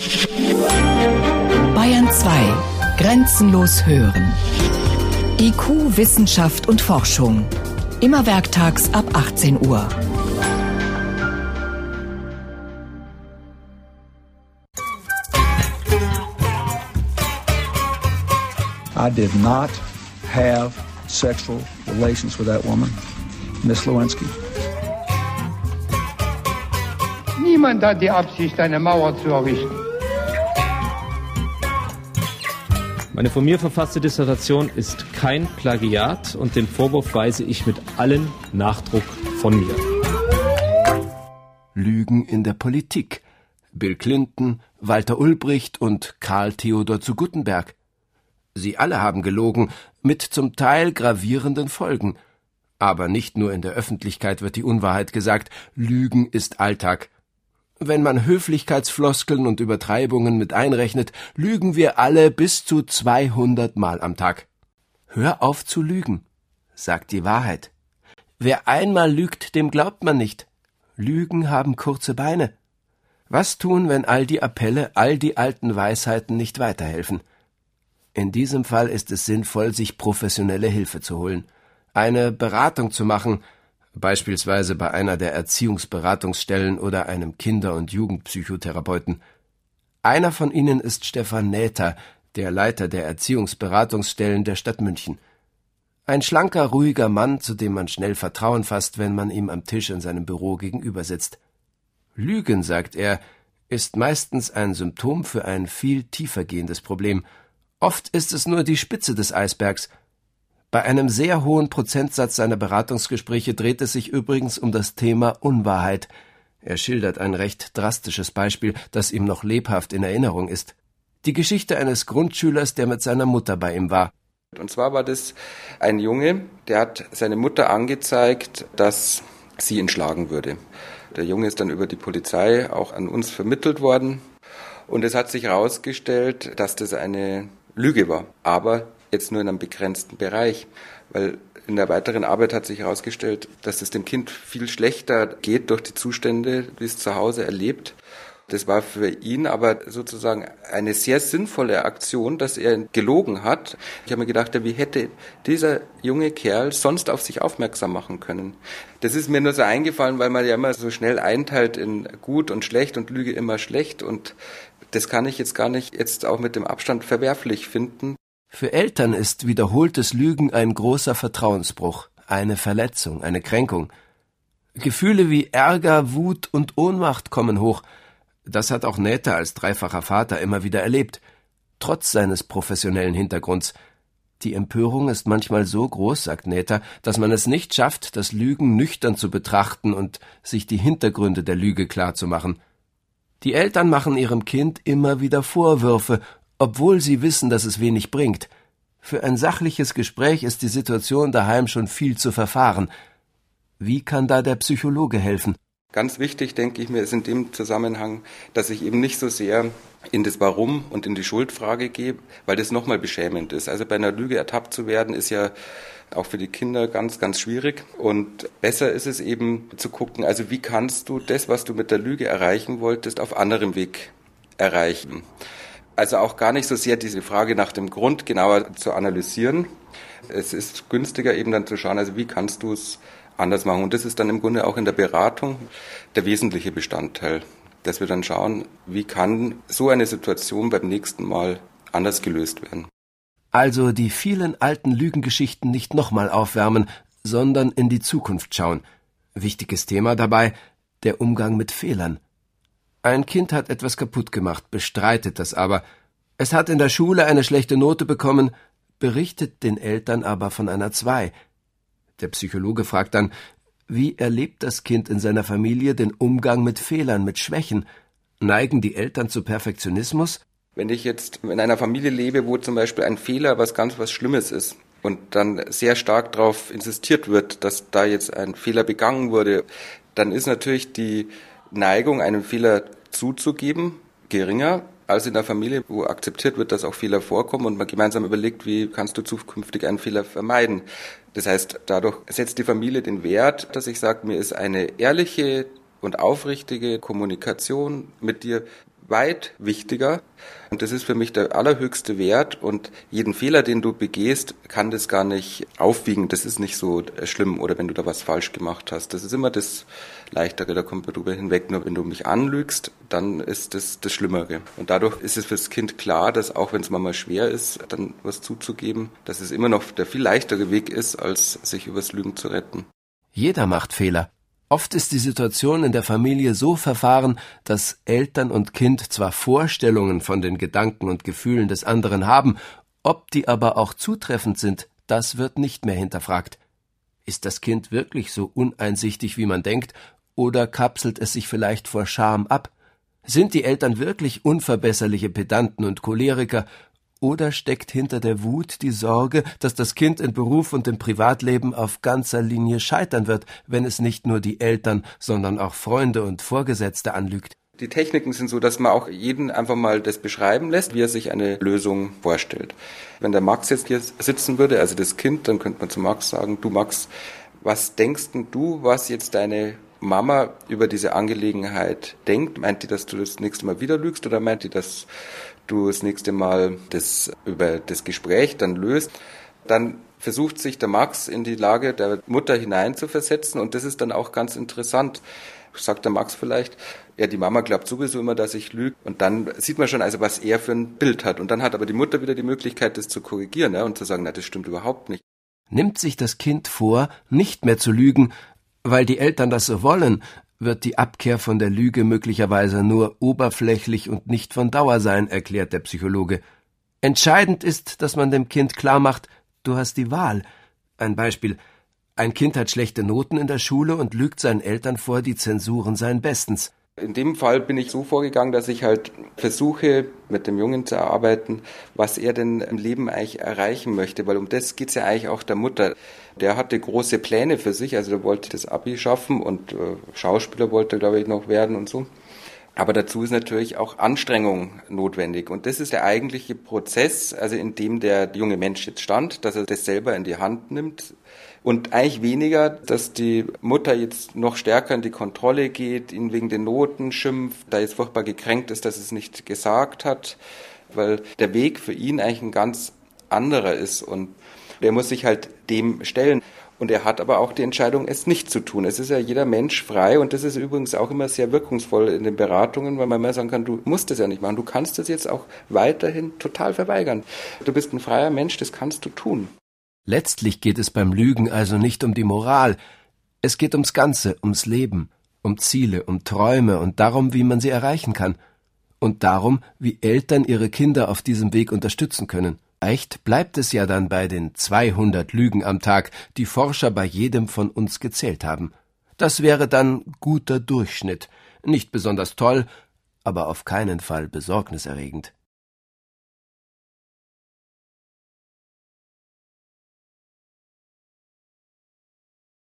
Bayern 2. Grenzenlos hören. IQ, Wissenschaft und Forschung. Immer werktags ab 18 Uhr. I did not have sexual relations with that woman, Miss Lewinsky. Niemand hat die Absicht, eine Mauer zu errichten. Meine von mir verfasste Dissertation ist kein Plagiat und den Vorwurf weise ich mit allem Nachdruck von mir. Lügen in der Politik. Bill Clinton, Walter Ulbricht und Karl Theodor zu Guttenberg. Sie alle haben gelogen, mit zum Teil gravierenden Folgen. Aber nicht nur in der Öffentlichkeit wird die Unwahrheit gesagt, Lügen ist Alltag. Wenn man Höflichkeitsfloskeln und Übertreibungen mit einrechnet, lügen wir alle bis zu 200 Mal am Tag. Hör auf zu lügen, sagt die Wahrheit. Wer einmal lügt, dem glaubt man nicht. Lügen haben kurze Beine. Was tun, wenn all die Appelle, all die alten Weisheiten nicht weiterhelfen? In diesem Fall ist es sinnvoll, sich professionelle Hilfe zu holen, eine Beratung zu machen, beispielsweise bei einer der Erziehungsberatungsstellen oder einem Kinder- und Jugendpsychotherapeuten. Einer von ihnen ist Stefan Näther, der Leiter der Erziehungsberatungsstellen der Stadt München. Ein schlanker, ruhiger Mann, zu dem man schnell Vertrauen fasst, wenn man ihm am Tisch in seinem Büro gegenüber sitzt. Lügen, sagt er, ist meistens ein Symptom für ein viel tiefer gehendes Problem. Oft ist es nur die Spitze des Eisbergs. Bei einem sehr hohen Prozentsatz seiner Beratungsgespräche dreht es sich übrigens um das Thema Unwahrheit. Er schildert ein recht drastisches Beispiel, das ihm noch lebhaft in Erinnerung ist. Die Geschichte eines Grundschülers, der mit seiner Mutter bei ihm war. Und zwar war das ein Junge, der hat seine Mutter angezeigt, dass sie ihn schlagen würde. Der Junge ist dann über die Polizei auch an uns vermittelt worden. Und es hat sich herausgestellt, dass das eine Lüge war, aber jetzt nur in einem begrenzten Bereich, weil in der weiteren Arbeit hat sich herausgestellt, dass es dem Kind viel schlechter geht durch die Zustände, die es zu Hause erlebt. Das war für ihn aber sozusagen eine sehr sinnvolle Aktion, dass er gelogen hat. Ich habe mir gedacht, wie hätte dieser junge Kerl sonst auf sich aufmerksam machen können? Das ist mir nur so eingefallen, weil man ja immer so schnell einteilt in gut und schlecht und Lüge immer schlecht, und das kann ich jetzt gar nicht jetzt auch mit dem Abstand verwerflich finden. Für Eltern ist wiederholtes Lügen ein großer Vertrauensbruch, eine Verletzung, eine Kränkung. Gefühle wie Ärger, Wut und Ohnmacht kommen hoch. Das hat auch Näther als dreifacher Vater immer wieder erlebt, trotz seines professionellen Hintergrunds. Die Empörung ist manchmal so groß, sagt Näther, dass man es nicht schafft, das Lügen nüchtern zu betrachten und sich die Hintergründe der Lüge klarzumachen. Die Eltern machen ihrem Kind immer wieder Vorwürfe, obwohl sie wissen, dass es wenig bringt. Für ein sachliches Gespräch ist die Situation daheim schon viel zu verfahren. Wie kann da der Psychologe helfen? Ganz wichtig, denke ich mir, ist in dem Zusammenhang, dass ich eben nicht so sehr in das Warum und in die Schuldfrage gehe, weil das nochmal beschämend ist. Also bei einer Lüge ertappt zu werden, ist ja auch für die Kinder ganz, ganz schwierig. Und besser ist es eben zu gucken, also wie kannst du das, was du mit der Lüge erreichen wolltest, auf anderem Weg erreichen. Also auch gar nicht so sehr diese Frage nach dem Grund genauer zu analysieren. Es ist günstiger eben dann zu schauen, also wie kannst du es anders machen. Und das ist dann im Grunde auch in der Beratung der wesentliche Bestandteil, dass wir dann schauen, wie kann so eine Situation beim nächsten Mal anders gelöst werden. Also die vielen alten Lügengeschichten nicht nochmal aufwärmen, sondern in die Zukunft schauen. Wichtiges Thema dabei, der Umgang mit Fehlern. Ein Kind hat etwas kaputt gemacht, bestreitet das aber. Es hat in der Schule eine schlechte Note bekommen, berichtet den Eltern aber von einer 2. Der Psychologe fragt dann, wie erlebt das Kind in seiner Familie den Umgang mit Fehlern, mit Schwächen? Neigen die Eltern zu Perfektionismus? Wenn ich jetzt in einer Familie lebe, wo zum Beispiel ein Fehler was Schlimmes ist und dann sehr stark darauf insistiert wird, dass da jetzt ein Fehler begangen wurde, dann ist natürlich die Neigung, einen Fehler zuzugeben, geringer als in einer Familie, wo akzeptiert wird, dass auch Fehler vorkommen und man gemeinsam überlegt, wie kannst du zukünftig einen Fehler vermeiden. Das heißt, dadurch setzt die Familie den Wert, dass ich sage, mir ist eine ehrliche und aufrichtige Kommunikation mit dir weit wichtiger. Und das ist für mich der allerhöchste Wert. Und jeden Fehler, den du begehst, kann das gar nicht aufwiegen. Das ist nicht so schlimm. Oder wenn du da was falsch gemacht hast. Das ist immer das Leichtere, da kommt man drüber hinweg. Nur wenn du mich anlügst, dann ist das Schlimmere. Und dadurch ist es fürs Kind klar, dass auch wenn es mal schwer ist, dann was zuzugeben, dass es immer noch der viel leichtere Weg ist, als sich übers Lügen zu retten. Jeder macht Fehler. Oft ist die Situation in der Familie so verfahren, dass Eltern und Kind zwar Vorstellungen von den Gedanken und Gefühlen des anderen haben, ob die aber auch zutreffend sind, das wird nicht mehr hinterfragt. Ist das Kind wirklich so uneinsichtig, wie man denkt, oder kapselt es sich vielleicht vor Scham ab? Sind die Eltern wirklich unverbesserliche Pedanten und Choleriker, oder steckt hinter der Wut die Sorge, dass das Kind in Beruf und im Privatleben auf ganzer Linie scheitern wird, wenn es nicht nur die Eltern, sondern auch Freunde und Vorgesetzte anlügt? Die Techniken sind so, dass man auch jeden einfach mal das beschreiben lässt, wie er sich eine Lösung vorstellt. Wenn der Max jetzt hier sitzen würde, also das Kind, dann könnte man zu Max sagen, du Max, was denkst denn du, was jetzt deine Mama über diese Angelegenheit denkt? Meint die, dass du das nächste Mal wieder lügst oder meint die, dass du das nächste Mal das über das Gespräch dann löst? Dann versucht sich der Max in die Lage der Mutter hineinzuversetzen und das ist dann auch ganz interessant. Sagt der Max vielleicht, ja, die Mama glaubt sowieso immer, dass ich lüge. Und dann sieht man schon, also was er für ein Bild hat. Und dann hat aber die Mutter wieder die Möglichkeit, das zu korrigieren, und zu sagen, na, das stimmt überhaupt nicht. Nimmt sich das Kind vor, nicht mehr zu lügen, weil die Eltern das so wollen, wird die Abkehr von der Lüge möglicherweise nur oberflächlich und nicht von Dauer sein, erklärt der Psychologe. Entscheidend ist, dass man dem Kind klarmacht, du hast die Wahl. Ein Beispiel: Ein Kind hat schlechte Noten in der Schule und lügt seinen Eltern vor, die Zensuren seien bestens. In dem Fall bin ich so vorgegangen, dass ich halt versuche, mit dem Jungen zu erarbeiten, was er denn im Leben eigentlich erreichen möchte, weil um das geht's ja eigentlich auch der Mutter. Der hatte große Pläne für sich, also der wollte das Abi schaffen und Schauspieler wollte er, glaube ich, noch werden und so. Aber dazu ist natürlich auch Anstrengung notwendig. Und das ist der eigentliche Prozess, also in dem der junge Mensch jetzt stand, dass er das selber in die Hand nimmt. Und eigentlich weniger, dass die Mutter jetzt noch stärker in die Kontrolle geht, ihn wegen den Noten schimpft, da jetzt furchtbar gekränkt ist, dass es nicht gesagt hat, weil der Weg für ihn eigentlich ein ganz anderer ist. Und der muss sich halt dem stellen. Und er hat aber auch die Entscheidung, es nicht zu tun. Es ist ja jeder Mensch frei und das ist übrigens auch immer sehr wirkungsvoll in den Beratungen, weil man immer sagen kann, du musst es ja nicht machen. Du kannst es jetzt auch weiterhin total verweigern. Du bist ein freier Mensch, das kannst du tun. Letztlich geht es beim Lügen also nicht um die Moral. Es geht ums Ganze, ums Leben, um Ziele, um Träume und darum, wie man sie erreichen kann. Und darum, wie Eltern ihre Kinder auf diesem Weg unterstützen können. Vielleicht bleibt es ja dann bei den 200 Lügen am Tag, die Forscher bei jedem von uns gezählt haben. Das wäre dann guter Durchschnitt. Nicht besonders toll, aber auf keinen Fall besorgniserregend.